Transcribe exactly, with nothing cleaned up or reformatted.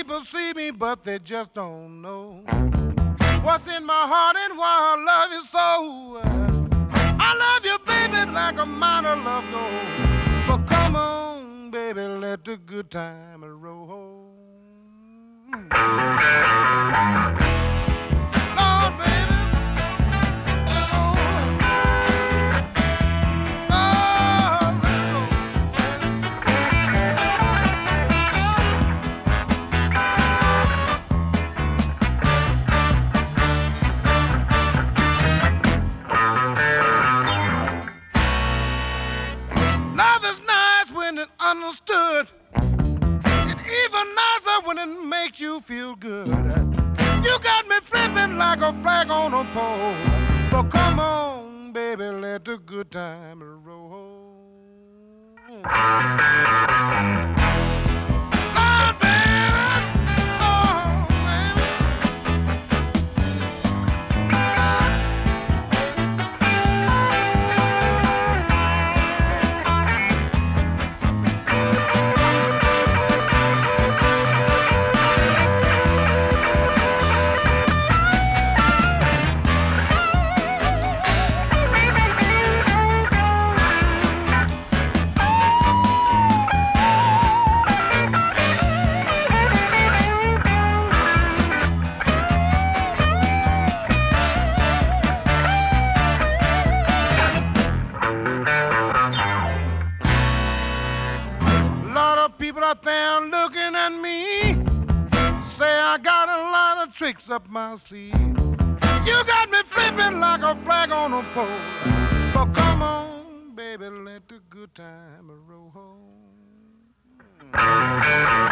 people see me, but they just don't know what's in my heart and why I love you so. I love you, baby, like a miner love gold. But come on, baby, let the good time roll. Lord, baby. Love is nice when it's understood. It's even nicer when it makes you feel good. You got me flipping like a flag on a pole. But come on, baby, let the good time roll. Lord, baby, oh, baby. People out there looking at me say I got a lot of tricks up my sleeve. You got me flipping like a flag on a pole. But come on, baby, let the good time roll.